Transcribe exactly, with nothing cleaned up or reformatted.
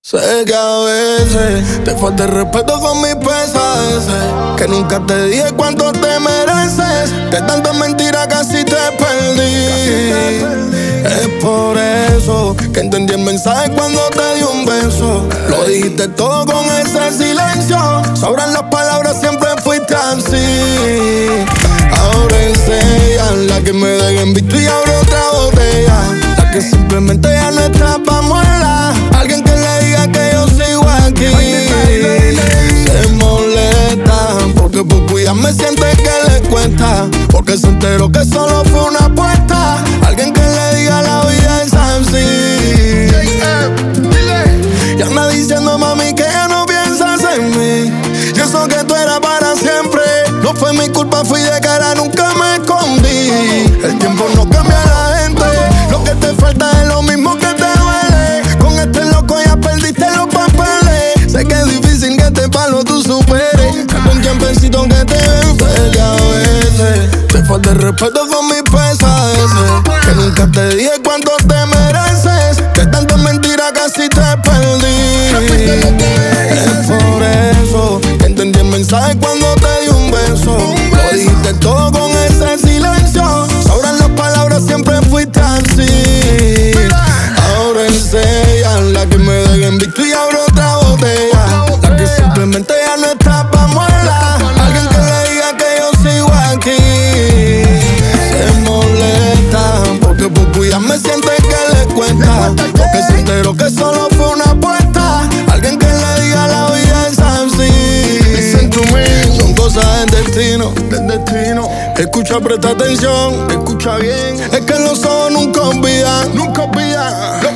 Sé que a veces te falta el respeto con mis pesadeces, que nunca te dije cuánto te mereces, que tantas mentiras casi te perdí. Es por eso que entendí el mensaje cuando te di un beso. Lo dijiste todo con ese silencio, sobran las palabras, siempre fuiste así. Ahora enseñan la que me dejen visto y abro otra botella, la que simplemente ya no está pa' muela. Alguien que le diga que yo sigo aquí. Se molesta porque por cuidarme siente que le cuesta, porque se enteró que solo fue una apuesta. Alguien que le diga la vida es así. Y anda diciendo mami que ya no piensas en mí, y eso que tú eras para siempre. No fue mi culpa, fui de cara, nunca me escondí. El tiempo no cambia a la gente, lo que te falta es lo mismo que te duele. Con este loco ya perdiste los papeles. Sé que es difícil que este palo tú superes, con tiempecito que te ven feliz. A veces te falta el respeto con mis pesadeces, que nunca te dije cuánto te mereces, que tantas mentiras casi te perdí. Es por eso que entendí el mensaje cuando te di un beso. Lo dijiste todo con ese silencio, sobran las palabras, siempre fuiste así. Ahora enseñan la que me dejen visto y abro otra botella, la que simplemente ya no está pa' muela. Alguien que le diga que yo sigo aquí. Se molesta porque por cuidarme siente que le cuesta, porque se enteró que solo fue una apuesta. Alguien que le diga la vida es así. Listen to me. Son cosas del destino, del destino. Escucha, presta atención, escucha bien. Es que los ojos nunca olvidan, nunca olvidan.